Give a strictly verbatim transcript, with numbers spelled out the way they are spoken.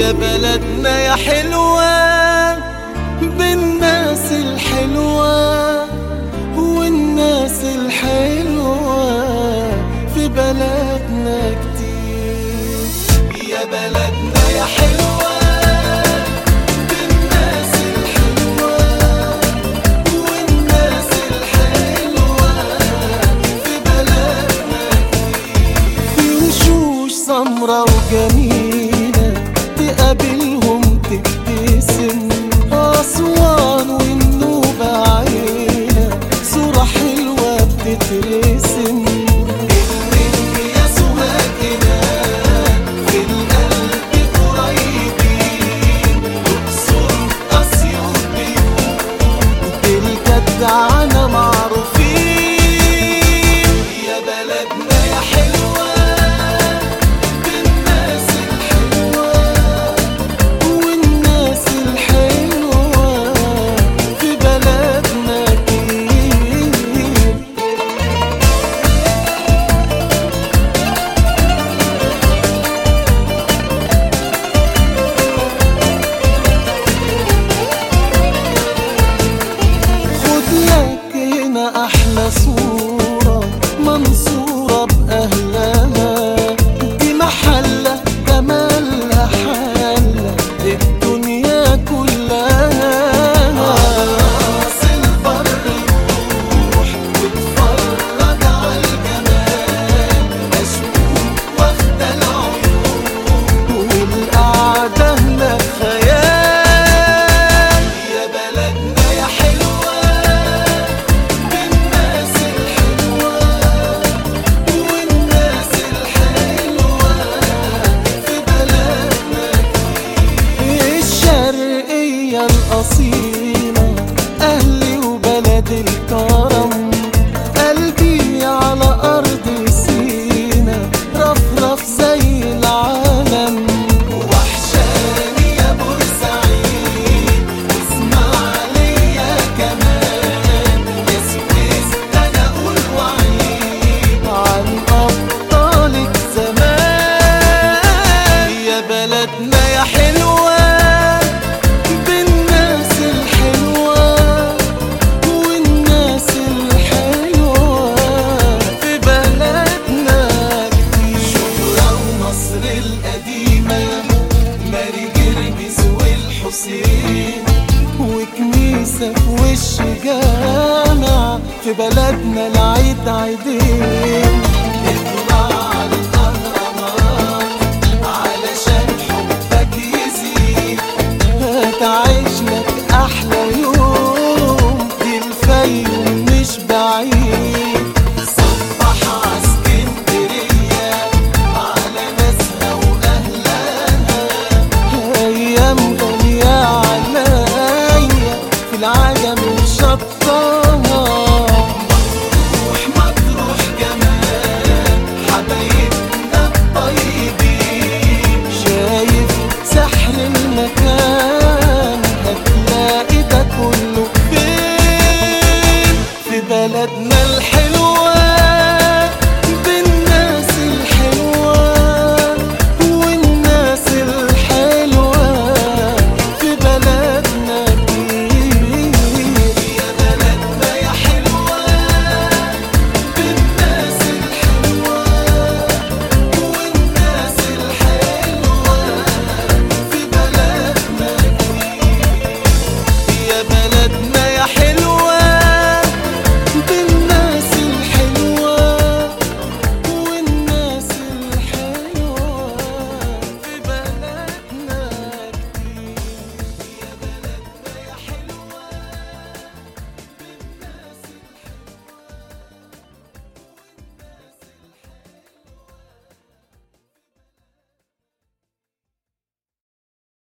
يا بلدنا يا حلوة بالناس الحلوة، والناس الحلوة في بلدنا كتير. يا بلدنا يا حلوة بالناس الحلوة، والناس الحلوة في بلدنا كتير. في وشوش سمرة وجميلة تقابلهم تبتسم، أسوان والنوبة عيلة صورة حلوة بتترسم. النجم يا سوهاجنا في القلب قريبين، أقصر أسيوط بيوت بالجدعنة معروفين. يا بلدنا يا حلوة بالناس الحلوة، والناس الحلوة في بلدنا كتير. خد لك هنا أحلى صورة منصورة بأهلها، دي محلة جمالها حالة الدنيا كلها. راس البر روح واتفرج عالجمال، مشموم واخدة العيون والقعدة هناك خيال. يا بلدنا يا حلوة بالناس الحلوة، والناس الحلوة في بلدنا كتير. الشرقية الأصيلة أهلي وبلد الكرم، قلبي على أرض سينا رفرف زي العالم. وحشاني يا بورسعيد واسماعيلية كمان، يا سويس أنا أقول وعيد عن أبطالك زمان. يا بلدنا يا حلوة بالناس الحلوة، والناس الحلوة في بلدنا كتير. شبرا ومصر القديمة، ماري جرجس والحسين، وكنيسة في وش جامع في بلدنا العيد عيدين. اطلع على الأهرامات علشان حبك يزيد، هتعيش لك أحلى يوم، دي الفيوم مش بعيد. صبح عاسكندرية على ناسها وأهلها، أيام غالية عليا في العجم وشطها.